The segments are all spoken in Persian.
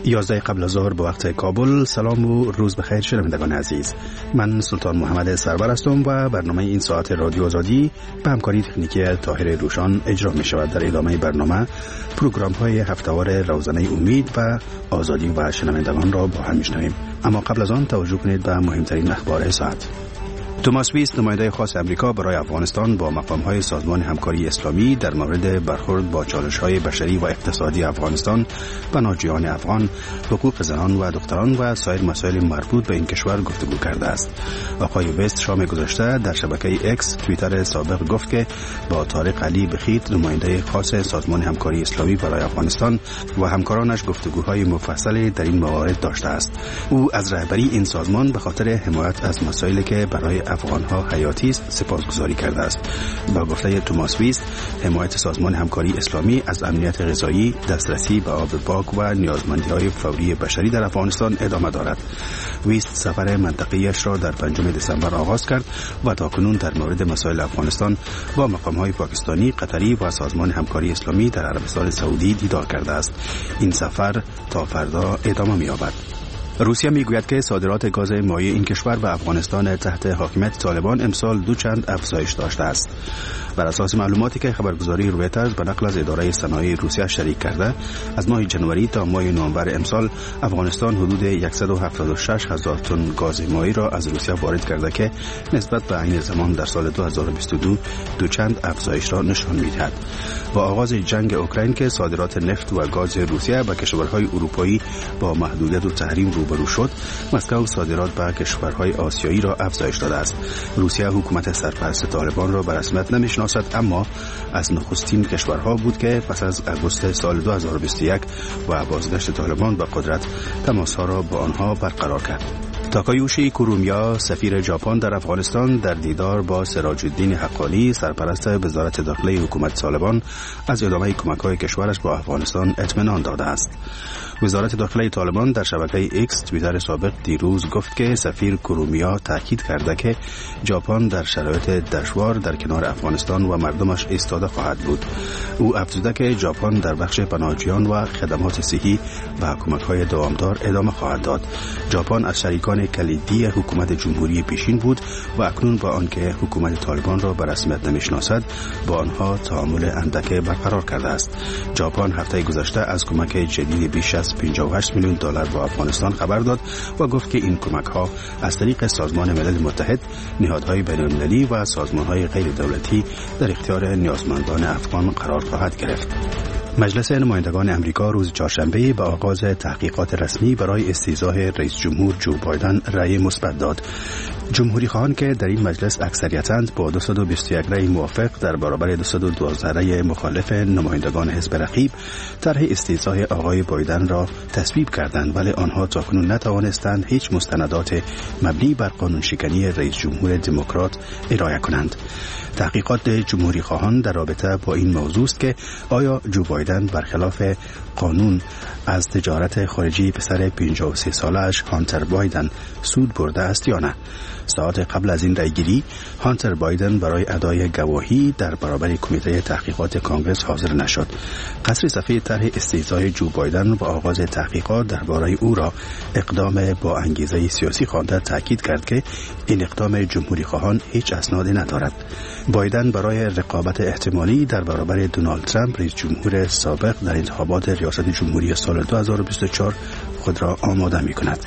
11 قبل از ظهر به وقت کابل. سلام و روز بخیر شنوندگان عزیز. من سلطان محمد سرور هستم و برنامه این ساعت رادیو آزادی به همکاری تکنیکی طاهر روشان اجرا می شود. در ادامه برنامه پروگرام های هفته‌وار روزانه امید و آزادی و شنوندگان را با هم میشنویم. اما قبل از آن توجه کنید به مهمترین اخبار ساعت. توماس ویست، نماینده خاص امریکا برای افغانستان، با مقام‌های سازمان همکاری اسلامی در مورد برخورد با چالش‌های بشری و اقتصادی افغانستان، پناهجویان افغان، حقوق زنان و دختران و سایر مسائل مربوط به این کشور گفتگو کرده است. آقای ویست شام گذشته در شبکه اکس توییتر سابق گفت که با طارق علی بخیت، نماینده خاص سازمان همکاری اسلامی برای افغانستان و همکارانش گفتگوهای مفصلی در این موارد داشته است. او از رهبری این سازمان به خاطر حمایت از مسائلی که برای افغانها حیاتی است سپاسگزاری کرده است. با گفته توماس ویست، حمایت سازمان همکاری اسلامی از امنیت غذایی، دسترسی به آب پاک و نیازمندی‌های فوری بشری در افغانستان ادامه دارد. ویست سفر منطقه‌ایش را در 5 دسامبر آغاز کرد و تاکنون در مورد مسائل افغانستان با مقام‌های پاکستانی، قطری و سازمان همکاری اسلامی در عربستان سعودی دیدار کرده است. این سفر تا فردا ادامه می‌یابد. روسیه میگوید که صادرات گاز مایع این کشور به افغانستان تحت حاکمیت طالبان امسال دو چند افزایش داشته است. بر اساس معلوماتی که خبرگزاری رویترز به نقل از اداره صنایع روسیه شریک کرده، از ماه جنوری تا ماه نوامبر امسال افغانستان حدود 176,000 تن گاز مایع را از روسیه وارد کرده که نسبت به عین زمان در سال 2022 دو چند افزایش را نشان می‌دهد. با آغاز جنگ اوکراین که صادرات نفت و گاز روسیه به کشورهای اروپایی با محدودیت و تحریم روبرو شد، مسکو صادرات به کشورهای آسیایی را افزایش داده است. روسیه حکومت سرپرست طالبان را به رسمیت نمی‌شناسد، اما از نخستین کشورها بود که پس از اگوست سال 2021 و بازگشت طالبان به قدرت تماس‌ها را با آنها برقرار کرد. تاکایوشی کورومیا، سفیر ژاپن در افغانستان، در دیدار با سراج الدین حقانی، سرپرست وزارت داخلی حکومت طالبان، از ادامه کمک‌های کشورش با افغانستان اطمینان داده است. وزارت داخلی طالبان در شبکه ایکس توییتر سابق دیروز گفت که سفیر کورومیا تاکید کرده که ژاپن در شرایط دشوار در کنار افغانستان و مردمش ایستاده خواهد بود. او افزوده که ژاپن در بخش پناهجویان و خدمات صحی و کمک‌های دوامدار ادامه خواهد داد. ژاپن از شریکان کلیدی حکومت جمهوری پیشین بود و اکنون با آنکه حکومت طالبان را به رسمیت نمی‌شناسد، با آنها تعامل اندک برقرار کرده است. ژاپن هفته گذشته از کمک جدید بیش از 58 میلیون دلار به افغانستان خبر داد و گفت که این کمک‌ها از طریق سازمان ملل متحد، نهادهای بین‌المللی و سازمان‌های غیر دولتی در اختیار نیازمندان افغان قرار خواهد گرفت. مجلس نمایندگان امریکا روز چهارشنبه به آغاز تحقیقات رسمی برای استیضاح رئیس جمهور جو بایدن رأی مثبت داد. جمهوری خواهان که در این مجلس اکثریتند با 221 رأی موافق در برابر 212 رأی مخالف نمایندگان حزب رقیب طرح استیضاح آقای بایدن را تصویب کردند، ولی آنها تاکنون نتوانستند هیچ مستندات مبنی بر قانون شکنی رئیس جمهور دموکرات ارائه کنند. تحقیقات جمهوری خواهان در رابطه با این موضوع است که آیا جو بایدن برخلاف قانون از تجارت خارجی پسر 53 سالش هانتر بایدن سود برده است یا نه. ساعت قبل از این رأیگیری، هانتر بایدن برای ادای گواهی در برابر کمیته تحقیقات کانگرس حاضر نشد. قصر صفحه طرح استیضاح جو بایدن و آغاز تحقیقات درباره او را اقدام با انگیزه سیاسی خوانده، تاکید کرد که این اقدام جمهوری خواهان هیچ اسنادی ندارد. بایدن برای رقابت احتمالی در برابر دونالد ترامپ رئیس جمهور سابق در انتخابات ریاست جمهوری سال 2024 خود را آماده می‌کند.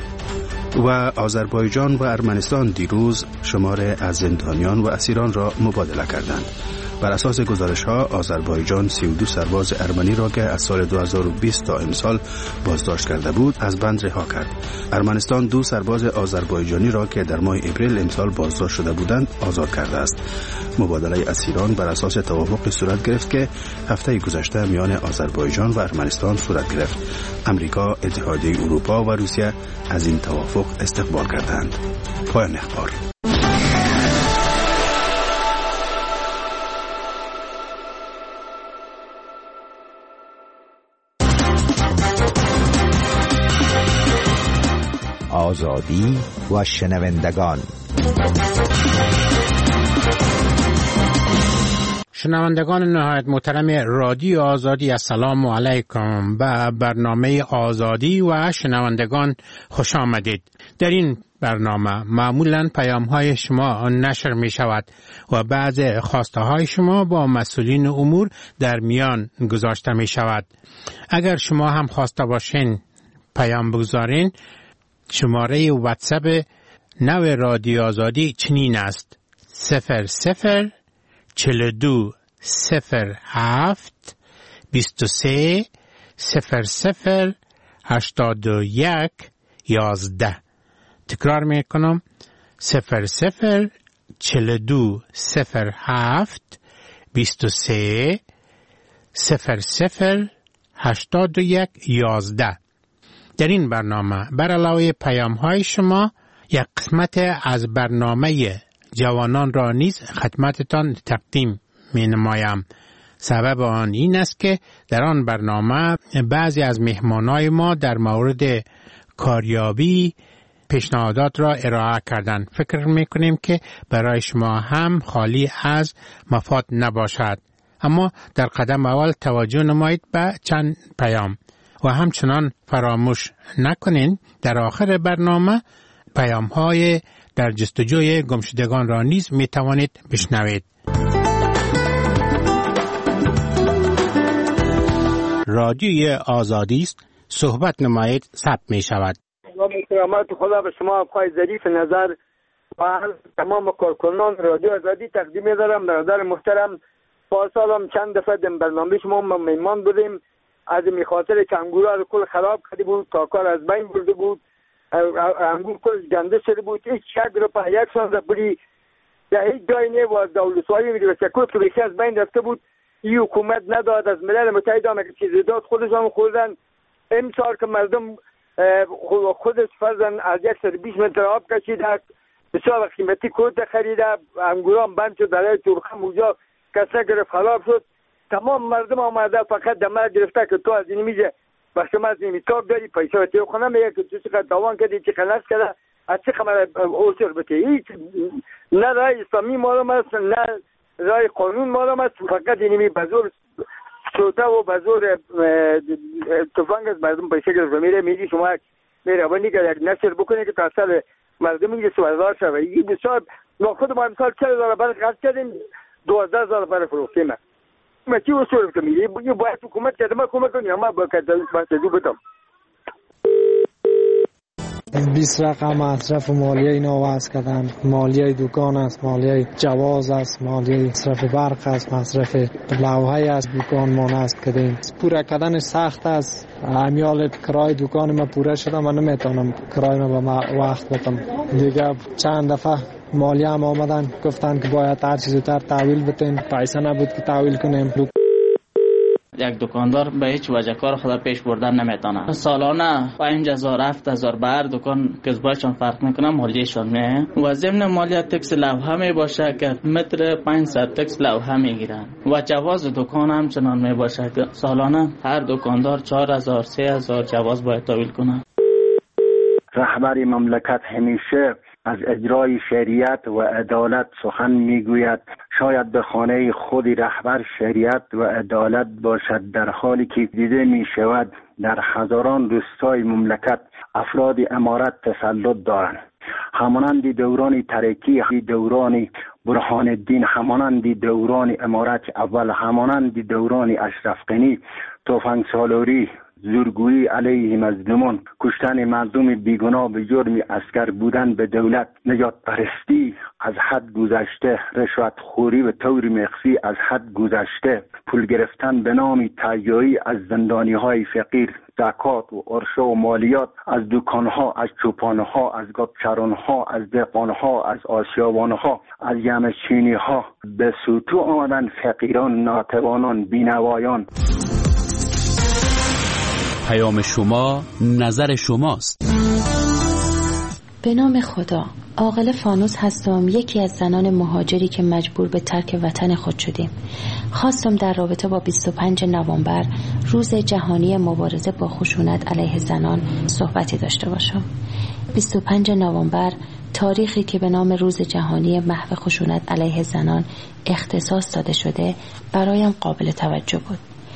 و آذربایجان و ارمنستان دیروز شمار از زندانیان و اسیران را مبادله کردند. بر اساس گزارش‌ها آذربایجان 32 سرباز ارمنی را که از سال 2020 تا امسال بازداشت کرده بود از بند رها کرد. ارمنستان 2 سرباز آذربایجانی را که در ماه اپریل امسال بازداشت شده بودند آزاد کرده است. مبادله اسیران بر اساس توافقی صورت گرفت که هفته گذشته میان آذربایجان و ارمنستان صورت گرفت. امریکا، اتحادیه اروپا و روسیه از این توافق استقبال کردند. پایان اخبار. آزادی و شنوندگان. شنوندگان نهایت محترم رادیو آزادی، السلام علیکم. به برنامه آزادی و شنوندگان خوش آمدید. در این برنامه معمولاً پیام‌های شما نشر می شود و بعض خواسته های شما با مسئولین امور در میان گذاشته می شود. اگر شما هم خواسته باشین پیام بگذارین، شماره واتساپ نو رادیو آزادی چنین است: 00 42 07 23 00 81 11. تکرار میکنم: 00 42 07 23 00 81 11. در این برنامه بر علاوه پیام های شما یک قسمت از برنامه جوانان را نیز خدمتتان تقدیم می نمایم. سبب آن این است که در آن برنامه بعضی از مهمانای ما در مورد کاریابی پیشنهادات را ارائه کردند. فکر می کنیم که برای شما هم خالی از مفاد نباشد. اما در قدم اول توجه نمایید به چند پیام و همچنان فراموش نکنین در آخر برنامه پیام های در جستجوی گمشدگان را نیز می توانید بشنوید. رادیوی آزادی است، صحبت نمایید، ثبت می شود. کرامت خدا به شما آقای ظریف نظر و تمام کارکنان رادیو آزادی تقدیم می‌دارم. برادر محترم، پارسال چند دفعه در برنامه شما مهمان بودیم. از این خاطر که انگورا رو کل خراب کرده بود، کاکار از بین برده بود، انگور کل گنده شده بود. هیچ شک رو په یک سال بری در هیچ جایی نه و دولت‌های می‌رسید که بیشتر از بین رفته بود. این حکومت نداد، از ملل متحد هم که چیزی داد خودشان خوردن. امسال که مردم خودش فرزن از 120 متر آب کشیده، بسیار قیمتی کود خریده، انگورا هم بند شد، درای ترخم اونجا کسا گرفت خراب شد. تمام مردم آمده فقط دمر گرفته که تو از این میزه و شما از این میتاب داری پیسه و تیو خونه میگه که تو چقدر دوان کردی، چقدر نست کرده، از چه خمر اوسر بته. هیچ نه رای اسلامی معلوم است، نه رای قانون معلوم است. فقط اینمی بزرگ سوتا و بزرگ تفنگ از مردم پیسه گرفت میره میگی شما میره ونی که یک نشر بکنه که تاثیر مردم میگه سوالدار شوه. این بسیار ما خود ما امسال 40,000 برای خرج کردیم، 12,000 برای فروختیم. ما چی اصول کنیم؟ یه باید حکومت کرده ما کمک کنیم، ما با کدو بدم. 20 رقم مصرف مالیه اینا وضع کردن. مالیه دکان است، مالیه جواز است، مالیه مصرف برق است، مصرف لوحه است، دکان ما نصب کردیم. پوره کردن سخت است. امیال کرای دکان ما پوره شده، من نمیتونم کرای ما به وقت بدم. دیگه چند دفعه مالیه هم آمدن گفتن که باید هر چیز زودتر تحویل بدین، پیسه نبود که تحویل کنیم. یک دکاندار به هیچ وجه کار خود پیش بردن نمیتونه. سالانه 5,000 7,000 بر دکان کسبایشان فرق میکنه، مالیهشان میه و ضمن مالیه تکس لوحه می باشه که متر 500 تکس لوحه میگیرن و جواز دکان هم چنان می باشه که سالانه هر دکاندار 4,000 3,000 جواز باید تحویل کنه. رهبر مملکت همیشه از اجرای شریعت و عدالت سخن میگوید. شاید به خانه خود رهبر شریعت و عدالت باشد، در حالی که دیده می شود در هزاران روستای مملکت افراد امارت تسلط دارند. همانند دوران ترکی، دوران برهان الدین، همانند دوران امارت اول، همانند دوران اشرف غنی، تفنگ سالاری، زورگویی علیه مظلومان، کشتن مردم بیگناه به جرم عسکر بودن به دولت، نجات پرستی از حد گذشته، رشوت خوری و طور مخفی از حد گذشته، پول گرفتن به نام تهیایی از زندانی های فقیر، زکات و عرشه و مالیات از دکان ها، از چوپان ها، از گابچران ها، از دهقان ها، از آسیابان ها، از یمچینی ها، به سوتو آمدن فقیران، ناتوانان، بینوایان. پیام شما، نظر شماست. به نام خدا. عاقل فانوس هستم، یکی از زنان مهاجری که مجبور به ترک وطن خود شدیم. خواستم در رابطه با 25 نوامبر، روز جهانی مبارزه با خشونت علیه زنان، صحبتی داشته باشم. 25 نوامبر تاریخی که به نام روز جهانی محو خشونت علیه زنان اختصاص داده شده برایم قابل توجه بود.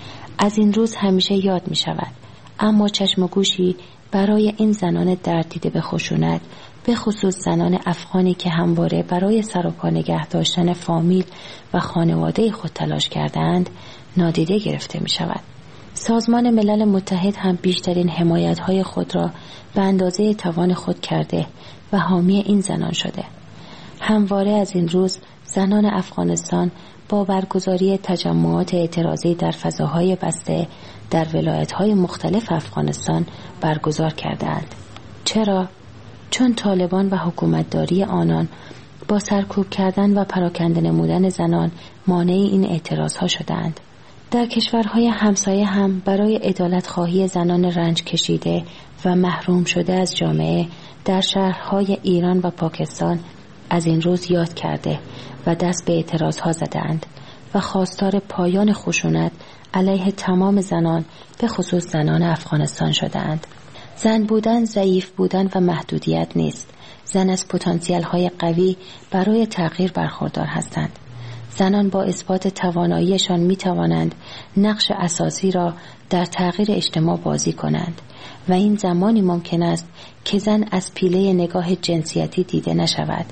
از این روز همیشه یاد می شود، اما چشم و گوشی برای این زنان درددیده به خشونت، به خصوص زنان افغانی که همواره برای سر و پا نگه داشتن فامیل و خانواده خود تلاش کردند، نادیده گرفته می شود. سازمان ملل متحد هم بیشترین حمایت‌های خود را به اندازه توان خود کرده و حامی این زنان شده. همواره از این روز زنان افغانستان با برگزاری تجمعات اعتراضی در فضاهای بسته در ولایت‌های مختلف افغانستان برگزار کردند. چرا؟ چون طالبان و حکومتداری آنان با سرکوب کردن و پراکنده نمودن زنان مانع این اعتراضها شدند. در کشورهای همسایه هم برای عدالت خواهی زنان رنج کشیده و محروم شده از جامعه در شهرهای ایران و پاکستان از این روز یاد کرده و دست به اعتراضها زدند و خواستار پایان خشونت علیه تمام زنان به خصوص زنان افغانستان شدند. زن بودن ضعیف بودن و محدودیت نیست. زن از پتانسیل های قوی برای تغییر برخوردار هستند. زنان با اثبات تواناییشان می توانند نقش اساسی را در تغییر اجتماع بازی کنند و این زمانی ممکن است که زن از پیله نگاه جنسیتی دیده نشود.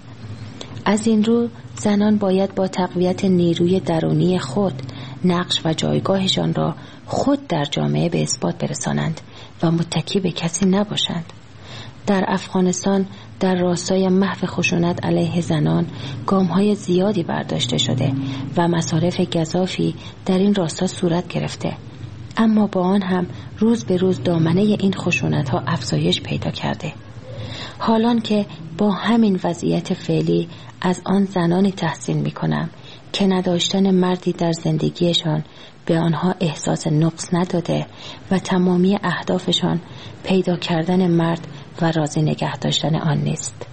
از این رو زنان باید با تقویت نیروی درونی خود نقش و جایگاهشان را خود در جامعه به اثبات برسانند و متکی به کسی نباشند. در افغانستان در راستای محو خشونت علیه زنان گام‌های زیادی برداشته شده و مصارف گزافی در این راستا صورت گرفته، اما با آن هم روز به روز دامنه این خشونت‌ها افزایش پیدا کرده. حالان که با همین وضعیت فعلی از آن زنانی تحسین می‌کنم که نداشتن مردی در زندگیشان به آنها احساس نقص نداده و تمامی اهدافشان پیدا کردن مرد و راضی نگه داشتن آن نیست.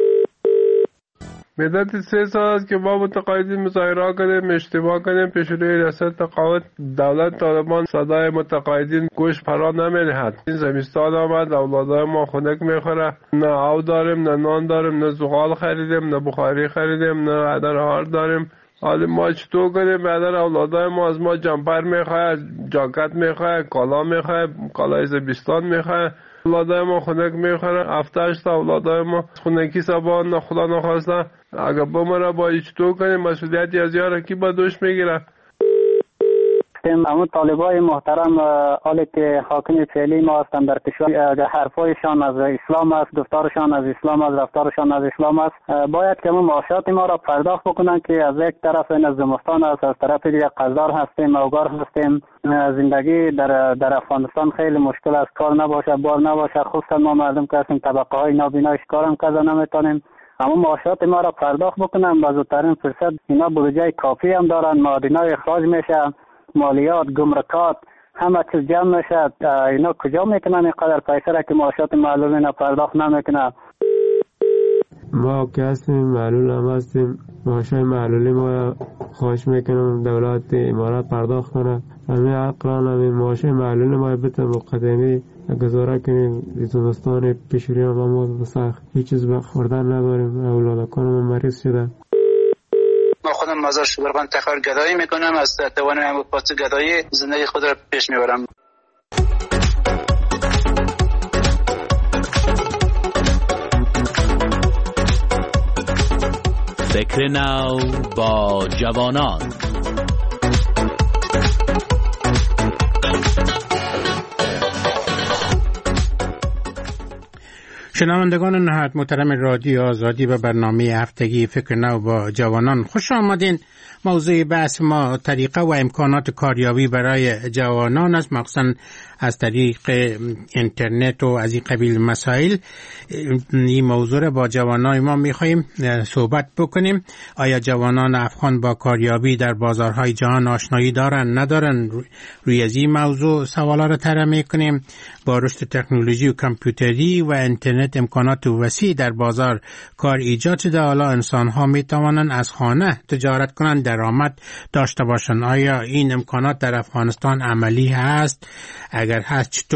مدت 3 سال است که ما متقاعدین مظاهره کردیم، اشتباه کردیم، پیش روی ریاست تقاعد دولت طالبان صدای متقاعدین گوش فرا نمی‌دهد. این زمستان آمد، اولادای ما خنک میخوره، نه آب داریم، نه نان داریم، نه زغال خریدیم، نه بخاری خریدیم، نه عدرهار داریم. حالا ما چطور کنیم؟ بعدر اولادای ما از ما جمپر میخواه، جاکت میخواه، کالا میخواه، کالای زمستان میخواه. اولادای ما خنک میخوره، 7-8 تا اولادای ما خنکی سبان خدا نخواسته اگر بمره با چطور کنیم؟ مسئولیتی از یاره کی با دوش میگیره؟ اما طالبای محترم حالی که حاکم فعلی ما هستند در کشور، حرفایشان از اسلام است، گفتارشان از اسلام است، رفتارشان از اسلام است، باید که معاشات ما را پرداخت بکنند که از یک طرف این از زمستان است، از طرف دیگر قزدار هستیم، اوگار هستیم. زندگی در افغانستان خیلی مشکل است، کار نباشه، بار نباشه، خصوصا ما مردم که هستیم طبقه های نابینا کارم کذا نمیتونیم. اما معاشات ما را پرداخت بکنن با زودترین فرصت. اینا بودجه کافی هم دارن، معادنای اخراج میشه، مالیات، گمرکات، همه چیز جمع میشه. اینا کجا میکنن اینقدر پیسه را که معاشات معلول اینا پرداخت نمیکنن؟ ما که هستیم معلول هم هستیم، معاشای معلولی ما خواهش میکنم دولت امارات پرداخت کنه. همین عقلان همین معاشای معلولی ما بته مقدمی گزاره کنیم. زمستان پیشوری ما سخت هیچ چیز خوردن نداریم، اولادکان ما مریض شده. ما خودم مزار شبرغان تخار گدایی میکنم، از توانم پاس گدایی زندگی خود را پیش میبرم. فکر نو با جوانان. شنوندگان نهایت محترم رادیو آزادی و برنامه هفتگی فکر نو با جوانان، خوش آمدین. موضوع بحث ما طریقه و امکانات کاریابی برای جوانان است، مخصوصا از طریق اینترنت و از این قبیل مسائل. این موضوع را با جوانان ما میخواییم صحبت بکنیم. آیا جوانان افغان با کاریابی در بازارهای جهان آشنایی دارن ندارن؟ روی از این موضوع سوالا را طرح میکنیم. با رشد تکنولوژی و کامپیوتری و اینترنت امکانات وسیع در بازار کار ایجاد شده. حالا انسان ها می توانند از خانه تجارت کنند، درآمد داشته باشند. آیا این امکانات در افغانستان عملی هست؟ اگر هست چطور؟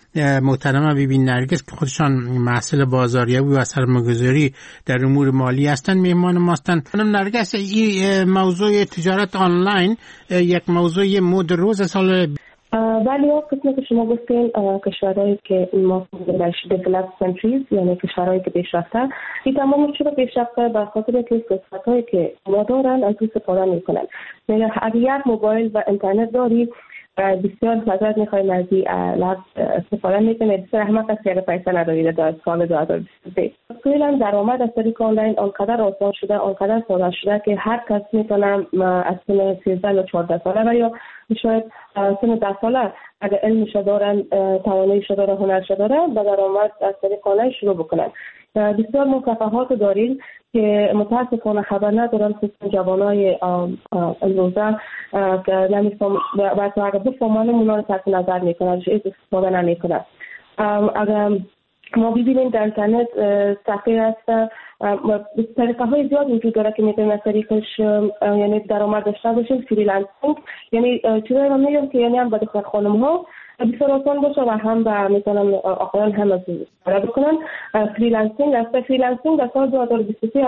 محترمه بیبی نرگس که خودشان محصل بازاریابی و سرمایه‌گذاری در امور مالی هستند مهمان ماستند. خانم نرگس، این موضوع تجارت آنلاین یک موضوع مد روز سال ولی قسمی که شما گفتین کشورهایی که ما developed countries یعنی کشورهایی که پیشرفته، این تمام چرا پیشرفته؟ به خاطر که فرصت‌هایی که ما دارن از اون استفاده میکنن. یعنی اگر یک موبایل و اینترنت داری بسیار حضرت میخوایم از این لحظ استفاده میکنه. بسیار احمق است که پیسه ندارید در سال 2023. فعلا درآمد از طریق آنلاین آنقدر آسان شده، آنقدر ساده شده که هر کس میتونه از سن 13 یا 14 ساله یا شاید سن 10 ساله اگر علمش دارن، تواناییش داره، هنرش داره، با درآمد از طریق آنلاین شروع بکنن. بسیار مکافحات داریم که متاسفانه خبر ندارن خصوصا جوانای امروزه که نمیفهم و اگر بفهمن اونا رو تحت نظر میکنن، هیچ استفاده نمیکنن. اگر ما ببینیم در اینترنت صفحه هست، طریقه های زیاد وجود داره که میتونیم از طریقش یعنی درآمد داشته باشیم. فریلنسینگ یعنی چیزایی رو میگم که یعنی هم به دختر خانم ها بسیار آسان باشه و هم به میتونن آقایان هم از استفاده بکنن. فریلنسینگ از فریلنسینگ در سال 2023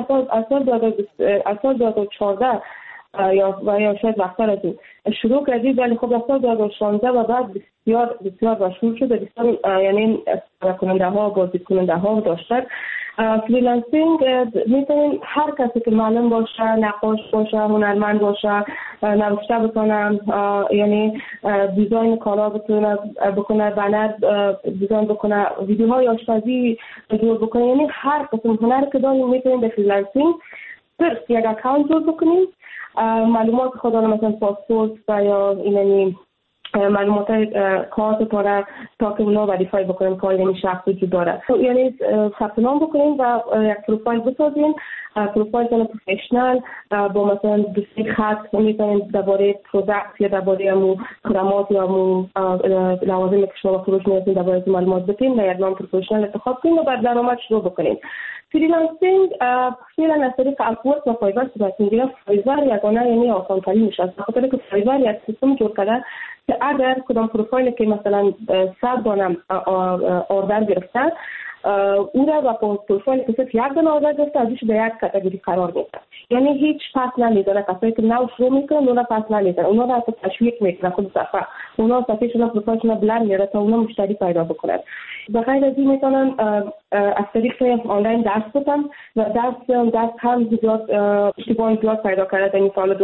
از سال 2014 یا شاید وقت‌تر از این شروع کردید، ولی خب در سال 2016 و بعد بسیار مشهور شده. بسیار یعنی کننده ها، بازدید کننده ها داشتن. فریلنسینگ میتونیم هر کسی که معلم باشه، نقاش باشه، هنرمند باشه، نوشته بکنه، یعنی دیزاین کالا بکنه، بنر دیزاین بکنه، ویدیوهای آشپزی جور بکنه، یعنی هر قسم هنر که داریم میتونیم به فریلنسینگ صرف یک اکانت جور بکنیم. معلومات خدا مثلا پاسپورت و یا یعنی معلومات کارت داره تا که اونا وریفای بکنیم که یعنی شخص وجود داره. یعنی ثبت نام بکنیم و یک پروفایل بسازیم. پروفایل پروفشنال با مثلا دوستی خط میتونیم درباره پروداکت یا درباره امو خدمات یا امو لوازمی که شما فروش می‌کنید درباره معلومات بدیم و یک نام پروفشنال انتخاب کنیم و بعد درآمد شروع بکنیم. فریلنسینگ فعلا از طریق اپورک و فایور صورت میگیره. فایور یگانه یعنی آسان ترین میشه، به خاطر که فایور یک سیستم جور کرده که اگر کدام پروفایل که مثلا 100 دانه اوردر گرفته او را با پروفایل که صرف یک دانه اوردر گرفته ازش به یک کاتگوری قرار میده. یعنی هیچ پس نمیدونه. کسایی که نو شروع میکنن اونا پس نمیدونه، اونا را تشویق میکنه خود صفحه، اونا صفحهشون پروفایلشون بلند میاره تا اونا مشتری پیدا بکنن. بخیر از این میتونن از طریق آنلاین درس بدن و درس هم زیاد اشتباه زیاد پیدا کرده در این سال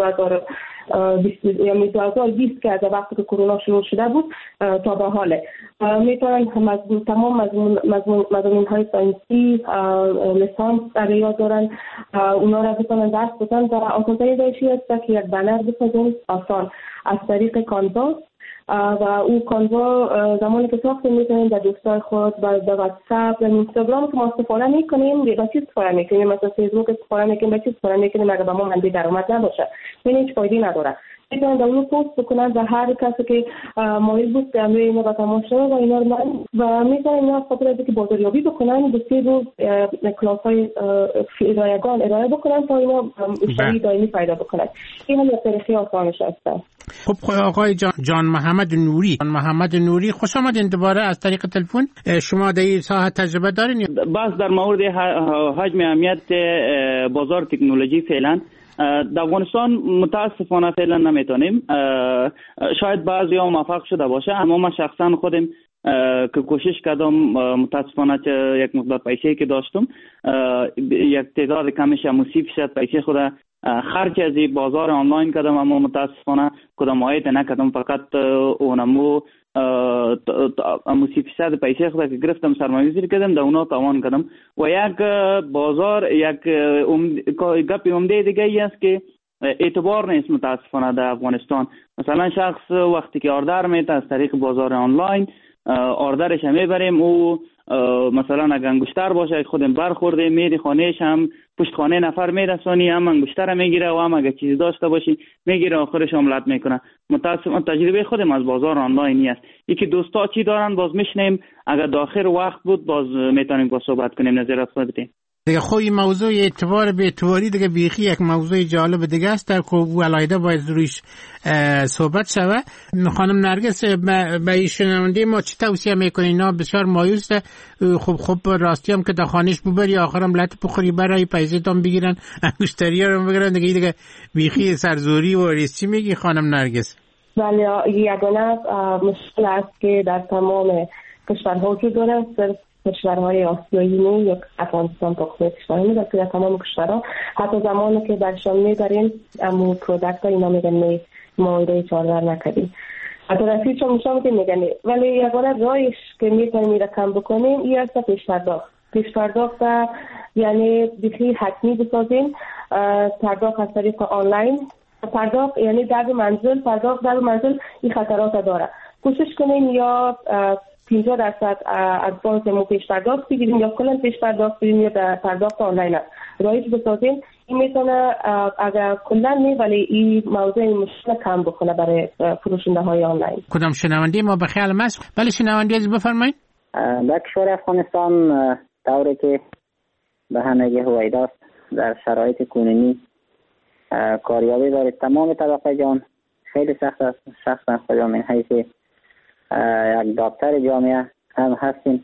2020 که از وقتی که کرونا شروع شده بود تا به حال میتونن تمام مضمون های ساینسی لیسانس در یاد دارن، اونا را بتونن درس بدن و آسان‌ترین روشی است که یک بنر بسازن آسان از طریق کانوا و او کانوا زمانی که ساخته میتونیم در دوستای خود و در واتساپ و اینستاگرام که ما استفاده میکنیم به چیز استفاده میکنیم، مثلا فیسبوک استفاده میکنیم به چیز استفاده میکنیم اگر به ما منبع درآمد نباشه یعنی هیچ فایده نداره. میتونن در اون پست بکنن و هر کسی که مایل بود که امروز اینو با تماشا و اینا و میتونن اینا خاطر از که بازاریابی بکنن به 3 روز کلاس‌های رایگان ارائه بکنن تا اینا مشتری دائمی پیدا بکنن. این هم طریقی آسانش هست. خب آقای جان محمد نوری خوش آمدین دوباره از طریق تلفن. شما در این ساحه تجربه دارین؟ بس در مورد حجم اهمیت بازار تکنولوژی فعلا در افغانستان متاسفانه فعلا نمیتونیم. شاید بعضی ها موفق شده باشه، اما من شخصا خودم که کوشش کردم متاسفانه یک مقدار پیسه که داشتم یک تعداد کمش 30% پیسه خود خرج از بازار آنلاین کردم، اما متاسفانه کدام عاید نکردم. فقط اونمو 30% پیسه خود که گرفتم سرمایه‌گذاری کردم در اونا تاوان کردم. و یک بازار یک گپ عمده دیگه ای است که اعتبار نیست متاسفانه در افغانستان. مثلا شخص وقتی که آردر میده از طریق بازار آنلاین آردرش میبریم، او مثلا اگر انگشتر باشه خودم برخورده میری خانهش هم پشت خانه نفر میرسونی، هم انگشتر میگیره و هم اگر چیزی داشته باشی میگیره آخرش عملت میکنه. متاسفانه تجربه خودم از بازار آنلاینی است. یکی دوستا چی دارن باز میشنیم، اگر داخل وقت بود باز میتونیم با صحبت کنیم. نظرات خود بدین. دیگه خوی موضوع اعتبار به اعتباری دیگه بیخی یک موضوع جالب دیگه است در که علایده باید رویش صحبت شوه. خانم نرگس به شنونده ما چی توصیه میکنی؟ اینا بسیار مایوس ده. خب راستی هم که در خانش ببری آخرم لط بخوری برای پیسه‌تون بگیرن مشتری ها رو بگیرن دیگه بیخی سرزوری و ریس. چی میگی خانم نرگس؟ بله، یگانه مشکل است که در تمام کشورها وجود داره، در کشورهای آسیایی نه یا افغانستان تا خود کشورهای در که در تمام کشورها حتی زمانی که درشان میبریم امو پرودکت ها اینا میگن نه مایده چاردر نکردیم حتی رسید چون مشابه میگن. ولی یگانه رایش که میتونیم این رقم بکنیم این است پیش پرداخت یعنی بخی حتمی بسازیم. پرداخت از طریق آنلاین پرداخت یعنی در منزل این خطرات داره. کوشش کنیم یا 50% ادوانس مو پیش پرداخت بگیریم یا کلا پیش پرداخت بگیریم یا در پرداخت آنلاین رایج بسازیم. این میتونه اگر کلا نه ولی این موضوع مشکل کم بکنه برای فروشنده های آنلاین. کدام شنونده ما به خیال ماست؟ بله شنونده از بفرمایید. در کشور افغانستان طوری که به همگی هویداست در شرایط کنونی کاریابی داره تمام طبقه جان خیلی سخت است. شخصا خودم من حیث یک دکتر جامعه هم هستیم،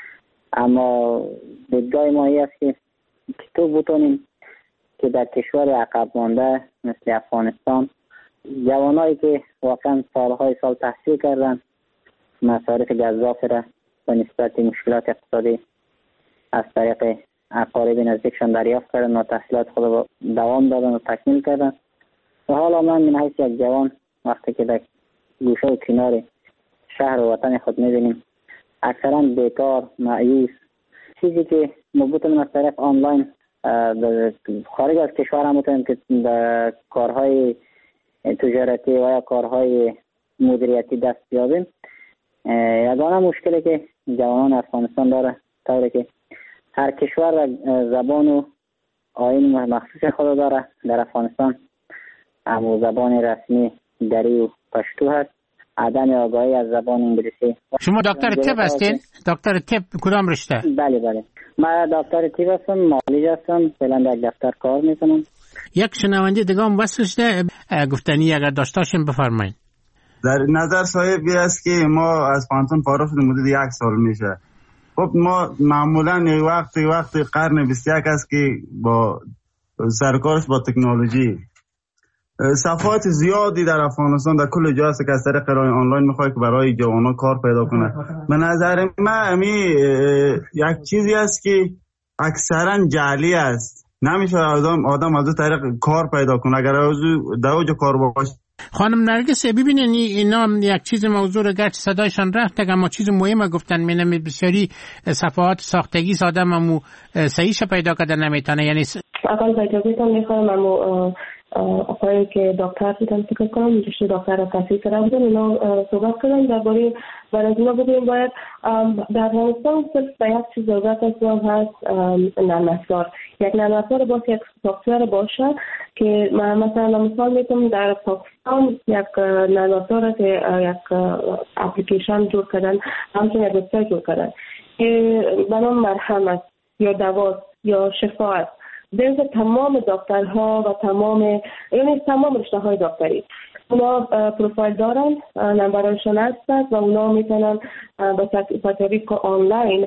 اما دیدگاه ما است که تو بتونیم که در کشور عقب مانده مثل افغانستان جوانایی که واقعا سالهای سال تحصیل کردن مصارف گزاف را به نسبت مشکلات اقتصادی از طریق اقارب نزدیکشان دریافت کردن و تحصیلات خود دوام دادن و تکمیل کردن و حالا من حیث یک جوان وقتی که در گوشه و کنار شهر و وطن خود می‌بینیم اکثرا بیکار، مایوس، چیزی که ما بتونیم از طریق آنلاین خارج از کشور هم بتونیم که در کارهای تجارتی و یا کارهای مدیریتی دست بیابیم. یگانه مشکلی که جوانان افغانستان داره طوری که هر کشور زبان و آیین مخصوص خود داره. در افغانستان هم زبان رسمی دری و پشتو هست، عدم آگاهی از زبان انگلیسی. شما دکتر طب هستین؟ دکتر طب کدام رشته؟ بله من دکتر طب هستم، معالج هستم، فعلا در دفتر کار میکنم. یک شنونده دیگه هم وصل شده گفتنی اگر داشتاشم بفرمایید. در نظر صاحبی است که ما از پانتون فارغ شدیم مدت 1 سال میشه. خب ما معمولا وقتی قرن 21 است که با سرکارش با تکنولوژی صفحات زیادی در افغانستان در کل جا است که از طریق راه آنلاین میخواد که برای جوانان کار پیدا کنه. به نظر من یک چیزی است که اکثرا جعلی است، نمیشه آدم از طریق کار پیدا کنه اگر در اوج کار باشه. خانم نرگس ببینین اینا یک چیز موضوع رو گرچه صدایشان رفت اما چیز مهمه گفتن. من بسیاری صفحات ساختگی آدم امو صحیحش پیدا کرده نمیتونه. یعنی اول پیدا میخوام امو آقایی که دکتر بودن فکر کنم جشن دکتر را تحصیل کرده بودن اینا صحبت کردن درباره برای اینا بودیم باید در افغانستان صرف به یک چیز ضرورت هست نرم افزار. یک نرم افزار باشه، یک سافتور باشه که مثلا مثال میتونم در پاکستان یک نرم افزار که یک اپلیکیشن جور کردن، همچنین یک وبسایت جور کردن که به نام مرهم است یا دوا یا شفا است. در تمام دکترها و تمام رشته های دکتری اونا پروفایل دارن، نمبرشون هست و اونا میتونن به طریق آنلاین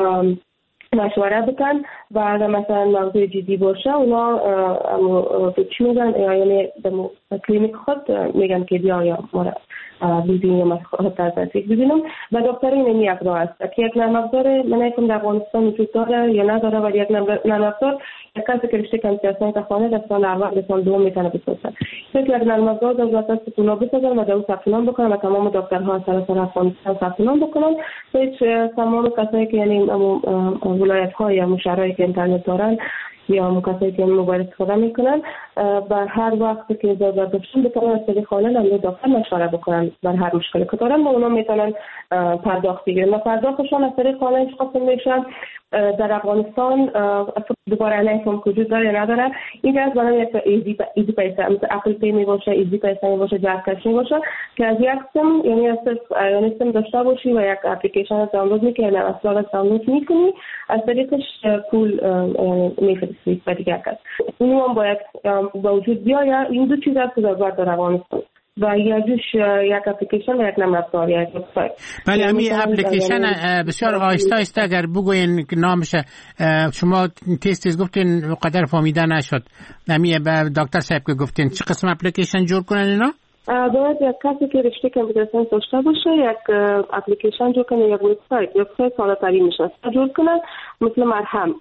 مشوره بکن و اگر مثلا موضوع جدی باشه اونا چی میگن یعنی کلینیک خود میگن که بیا یا ببینیم از خود تازه ببینم و دکتری نمی یک راه است که یک نرم افزار من ایکم در افغانستان وجود داره یا نداره ولی یک نرم افزار یک کسی که رشته کامپیوتر تا خانه در سال اول به سال دوم میتونه بسازه. یک نرم افزار دولت است که اونا بسازن و در ثبت نام بکنن و تمام دکترها سراسر افغانستان ثبت نام بکنن. هیچ تمام کسایی که یعنی ولایت ها یا مشارایی که اینترنت دارن یا کسایی که موبایل استفاده میکنن و هر وقت که ضرورت داشتن بتونن از طریق آنلاین هم دکتر مشوره بکنن بر هر مشکلی که دارن و اونا میتونن پرداخت بگیرن و پرداختشون از طریق آنلاین قسم میشن در افغانستان دوباره نمی‌فهم وجود داره یا نداره. این از برای یک ایزی پیسه مثل اپل پی می باشه، ایزی پیسه می باشه، جاز کش می باشه که از یک سیم یعنی سیم داشته باشی و یک اپلیکیشن دانلود می‌کنی، اسرار دانلود می‌کنی، از طریقش پول می‌فرستی به دیگر کس. این هم باید با وجود بیاید. این دو چیز است که در افغانستان و یک اپلیکیشن و یک نرم افزار یا یک وبسایت. بله، همین اپلیکیشن بسیار آهسته آهسته اگر بگوین نامش، شما تیز گفتین قدر فهمیده نشد. همین به دکتر صاحب که گفتین چه قسم اپلیکیشن جور کنن اینا؟ باید یک کسی که رشته کامپیوتر ساینس داشته باشه یک اپلیکیشن جور کنه، یک وبسایت ساده ترین میشه جور کنن، مثل مرهم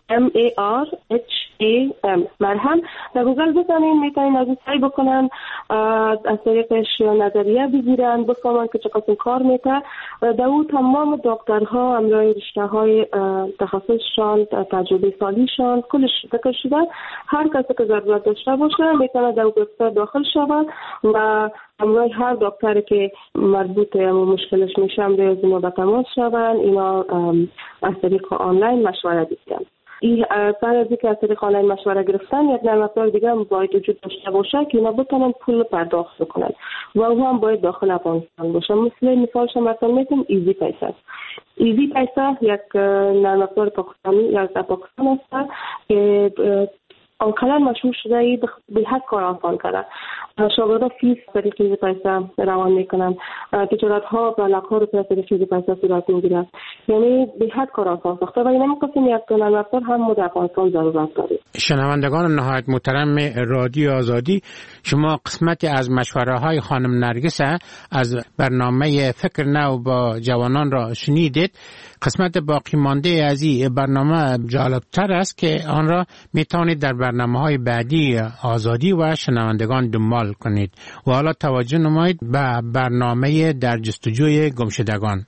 MARHAM مرهم. در گوگل بزنین میتونین از سعی بکنن، از طریقش نظریه بگیرن، بفهمن که چه قسم کار میکنه. در اون تمام دکترها همراه رشته های تخصصشان، تجربه سالیشان کلش ذکر شده. هر کسی که ضرورت داشته باشه میتونه در وبسایت داخل شود و همراه هر دکتری که مربوط به مشکلش میشه همراه ما به تماس شوند. اینا از طریق آنلاین مشوره بگیرن. این بعد از اینکه از طریق آنلاین مشوره گرفتن، یک نرم افزار دیگه هم باید وجود داشته باشه که اینا بتونن پول پرداخت کنن و او هم باید داخل افغانستان باشه. مثالش مثلا میتونم ایزی پیسه. ایزی پیسه یک نرم افزار پاکستانی یا پاکستان است که آنقدر مشهور شده ای به حد کار آسان کرده. شاگردان فیس طریق ایزی پیسه روان میکنن، تجارت ها و لقها رو طریق ایزی پیسه صورت میگیرن، یعنی به حد کار آسان ساخته و اینم قسم یک نرم افزار هم در افغانستان ضرورت داره. شنوندگان نهایت محترم رادیو آزادی، شما قسمتی از مشوره های خانم نرگس از برنامه فکر نو با جوانان را شنیدید. قسمت باقی مانده از این برنامه جالبتر است که آن را میتوانید در برنامه‌های بعدی آزادی و شنوندگان دنبال کنید. و حالا توجه نمایید به برنامه در جستجوی گمشدگان.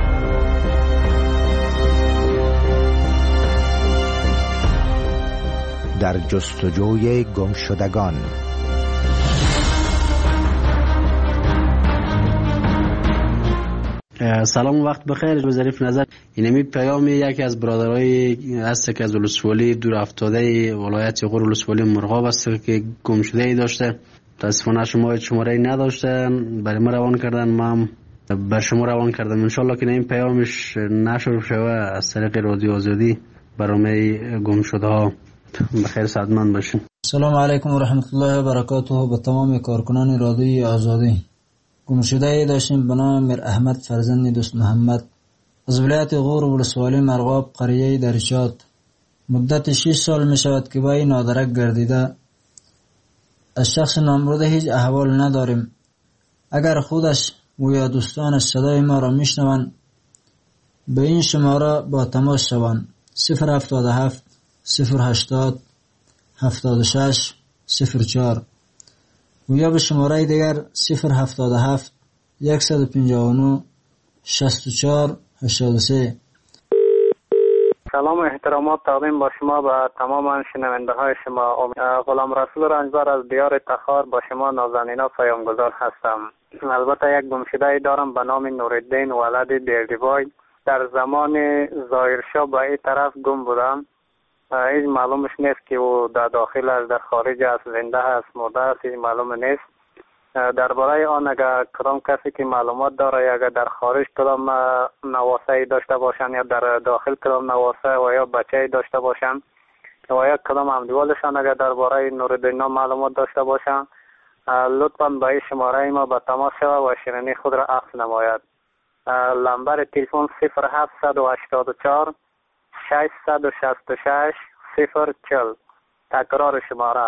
در جستجوی گمشدگان. سلام و وقت بخیر. ظریف نظر اینمی پیام یکی از برادرای هست که از ولسوالی دور افتاده ولایت غور ولسوالی مرغاب است که گم شده ای داشته. متاسفانه شماره نداشته، برای ما روان کردن، ما هم بر شما روان کردم. ان شاء الله که این پیامش نشر شوه از طریق رادیو آزادی برنامه گم شده ها. بخیر سعادتمند باشین. سلام علیکم و رحمت الله و برکاته به تمام کارکنان رادیو آزادی. گمشده داشتیم به نام میر احمد فرزند دوست محمد از ولایت غور ولسوالی مرغاب قریه درشاد. مدت 6 سال می شود که با این نادرک گردیده. از شخص نامبرده هیچ احوال نداریم. اگر خودش و یا دوستانش صدای ما را می شنوند به این شماره با تماس شوند: 077 080 76 04 و یا به شماره دیگر 077 159 64 83. سلام و احترامات تقدیم با شما و تمام شنونده های شما. غلام رسول رنجبر از دیار تخار با شما نازنینا پیامگذار هستم. البته یک گمشده دارم به نام نورالدین ولد بیردیوای. در زمان ظاهرشاه به این طرف گم بودم. هیچ معلومش نیست که او در داخل است، در خارج است، زنده است، مرده است، هیچ معلوم نیست. درباره آن اگر کدام کسی که معلومات داره، اگر در خارج کدام نواسه داشته باشن یا در داخل کدام نواسه و یا بچه داشته باشن و یا کدام همدیوالشان اگر درباره نورالدین معلومات داشته باشن، لطفاً با این شماره ما به تماس شود و شیرینی خود را عکس نماید. نمبر تلفن 0784 666 040. تکرار شماره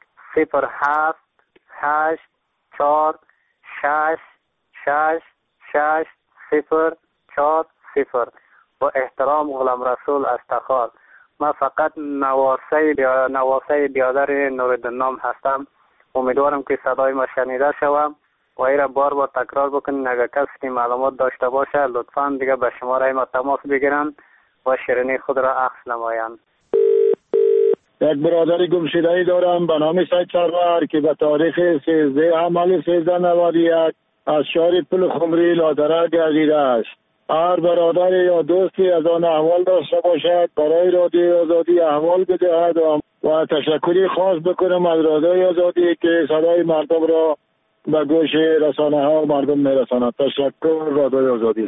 078 4 6 6 6 0 4 0. با احترام غلام رسول از تخار. من فقط نواسه بیادر نورالدین نام هستم. امیدوارم که صدای ما شنیده شوم و ایره بار بار تکرار بکنین. اگر کسی که معلومات داشته باشه لطفاً دیگه به شماره ما تماس بگیرن و شیرینی خود را عکس نمایند. یک برادر گمشده‌ای دارم به نام سید سرور که به تاریخ 13 حمل 1391 از شهر پل خمری لادره گردیده است. هر برادر یا دوستی از آن احوال داشته باشد برای رادیوی آزادی احوال بدهد و تشکری خاص بکنم از رادیوی آزادی که صدای مردم را به گوش رسانه ها و مردم میرساند. تشکر رادیوی آزادی.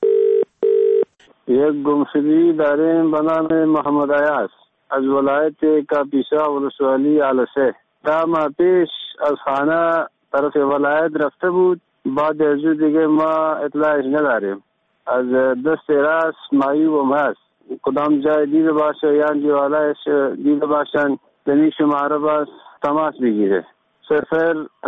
یک گمشدگی داریم به نام محمد عیاض از ولایت کاپیسا ولسوالی علسه. ده ماه پیش از خانه طرف ولایت رفته بود. بعد از دیگه ما اطلاعش نداریم. از دست راست معیوب هست. کدام جای دیده باشه یا جوالایش دیده باشن دنی شماره باز تماس بگیره. 0